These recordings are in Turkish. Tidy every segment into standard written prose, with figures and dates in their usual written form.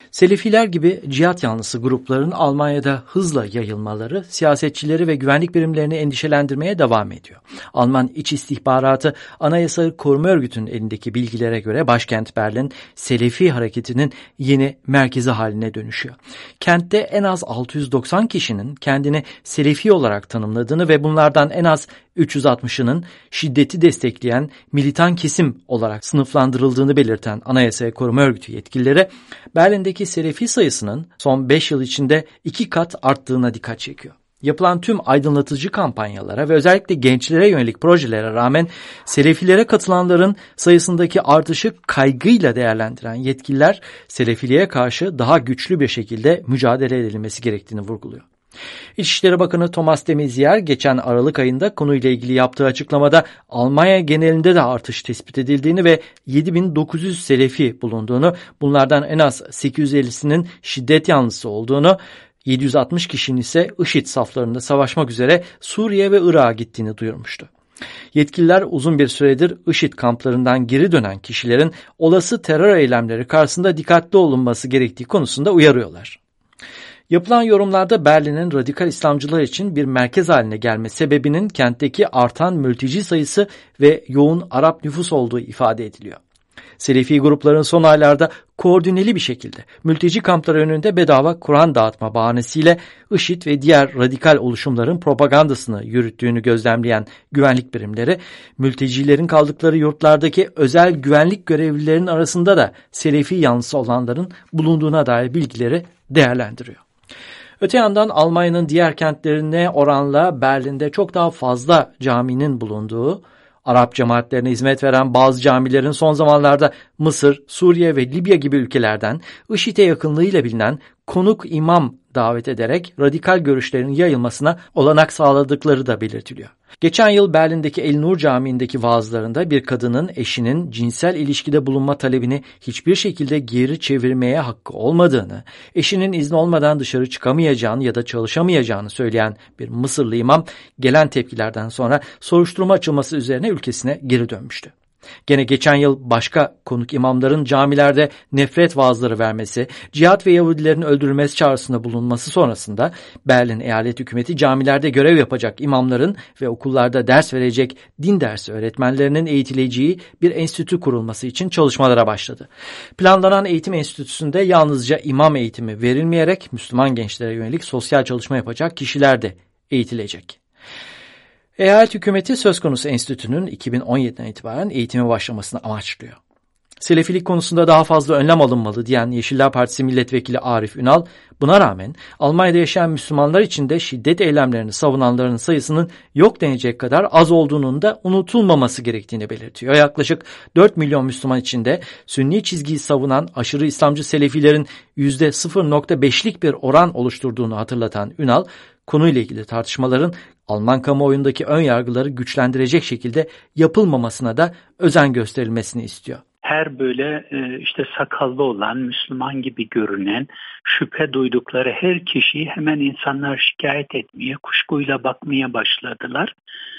Selefiler gibi cihat yanlısı grupların Almanya'da hızla yayılmaları siyasetçileri ve güvenlik birimlerini endişelendirmeye devam ediyor. Alman İç İstihbaratı Anayasayı Koruma Örgütü'nün elindeki bilgilere göre başkent Berlin Selefi hareketinin yeni merkezi haline dönüşüyor. Kentte en az 690 kişinin kendini Selefi olarak tanımladığını ve bunlardan en az 360'ının şiddeti destekleyen militan kesim olarak sınıflandırıldığını belirten Anayasaya Koruma Örgütü yetkilileri Berlin'deki Selefi sayısının son 5 yıl içinde 2 kat arttığına dikkat çekiyor. Yapılan tüm aydınlatıcı kampanyalara ve özellikle gençlere yönelik projelere rağmen Selefilere katılanların sayısındaki artışı kaygıyla değerlendiren yetkililer Selefiliğe karşı daha güçlü bir şekilde mücadele edilmesi gerektiğini vurguluyor. İçişleri Bakanı Thomas de Maizière geçen Aralık ayında konuyla ilgili yaptığı açıklamada Almanya genelinde de artış tespit edildiğini ve 7.900 Selefi bulunduğunu, bunlardan en az 850'sinin şiddet yanlısı olduğunu, 760 kişinin ise IŞİD saflarında savaşmak üzere Suriye ve Irak'a gittiğini duyurmuştu. Yetkililer uzun bir süredir IŞİD kamplarından geri dönen kişilerin olası terör eylemleri karşısında dikkatli olunması gerektiği konusunda uyarıyorlar. Yapılan yorumlarda Berlin'in radikal İslamcılar için bir merkez haline gelme sebebinin kentteki artan mülteci sayısı ve yoğun Arap nüfus olduğu ifade ediliyor. Selefi grupların son aylarda koordineli bir şekilde mülteci kampları önünde bedava Kur'an dağıtma bahanesiyle IŞİD ve diğer radikal oluşumların propagandasını yürüttüğünü gözlemleyen güvenlik birimleri, mültecilerin kaldıkları yurtlardaki özel güvenlik görevlilerinin arasında da Selefi yanlısı olanların bulunduğuna dair bilgileri değerlendiriyor. Öte yandan Almanya'nın diğer kentlerine oranla Berlin'de çok daha fazla caminin bulunduğu, Arap cemaatlerine hizmet veren bazı camilerin son zamanlarda Mısır, Suriye ve Libya gibi ülkelerden IŞİD'e yakınlığıyla bilinen konuk imam davet ederek radikal görüşlerin yayılmasına olanak sağladıkları da belirtiliyor. Geçen yıl Berlin'deki El Nur Camii'ndeki vaazlarında bir kadının eşinin cinsel ilişkide bulunma talebini hiçbir şekilde geri çevirmeye hakkı olmadığını, eşinin izni olmadan dışarı çıkamayacağını ya da çalışamayacağını söyleyen bir Mısırlı imam gelen tepkilerden sonra soruşturma açılması üzerine ülkesine geri dönmüştü. Gene geçen yıl başka konuk imamların camilerde nefret vaazları vermesi, cihat ve Yahudilerin öldürülmesi çağrısında bulunması sonrasında Berlin Eyalet Hükümeti camilerde görev yapacak imamların ve okullarda ders verecek din dersi öğretmenlerinin eğitileceği bir enstitü kurulması için çalışmalara başladı. Planlanan eğitim enstitüsünde yalnızca imam eğitimi verilmeyerek Müslüman gençlere yönelik sosyal çalışma yapacak kişiler de eğitilecek. Eyalet hükümeti söz konusu enstitünün 2017'den itibaren eğitime başlamasını amaçlıyor. Selefilik konusunda daha fazla önlem alınmalı diyen Yeşiller Partisi Milletvekili Arif Ünal, buna rağmen Almanya'da yaşayan Müslümanlar için de şiddet eylemlerini savunanların sayısının yok denecek kadar az olduğunun da unutulmaması gerektiğini belirtiyor. Yaklaşık 4 milyon Müslüman içinde Sünni çizgiyi savunan aşırı İslamcı Selefilerin %0.5'lik bir oran oluşturduğunu hatırlatan Ünal, konuyla ilgili tartışmaların Alman kamuoyundaki ön yargıları güçlendirecek şekilde yapılmamasına da özen gösterilmesini istiyor. Her böyle işte sakallı olan, Müslüman gibi görünen, şüphe duydukları her kişiyi hemen insanlar şikayet etmeye, kuşkuyla bakmaya başladılar.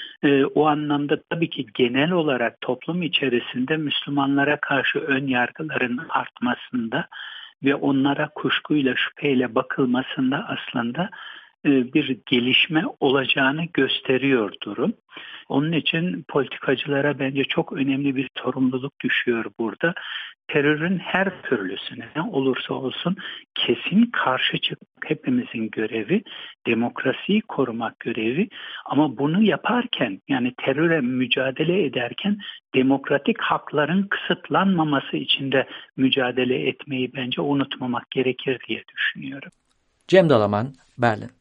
O anlamda tabii ki genel olarak toplum içerisinde Müslümanlara karşı ön yargıların artmasında ve onlara kuşkuyla, şüpheyle bakılmasında aslında bir gelişme olacağını gösteriyor durum. Onun için politikacılara bence çok önemli bir sorumluluk düşüyor burada. Terörün her türlüsüne ne olursa olsun kesin karşı çıkmak hepimizin görevi, demokrasiyi korumak görevi, ama bunu yaparken, yani teröre mücadele ederken demokratik hakların kısıtlanmaması için de mücadele etmeyi bence unutmamak gerekir diye düşünüyorum. Cem Dalaman, Berlin.